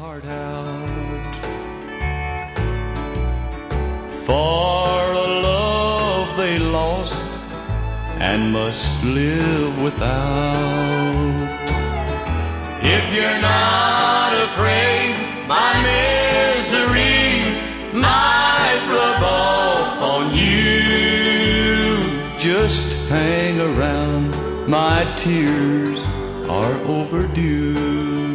heart out for a love they lost and must live without. If you're not afraid my misery might rub off on you, just hang around, my tears are overdue.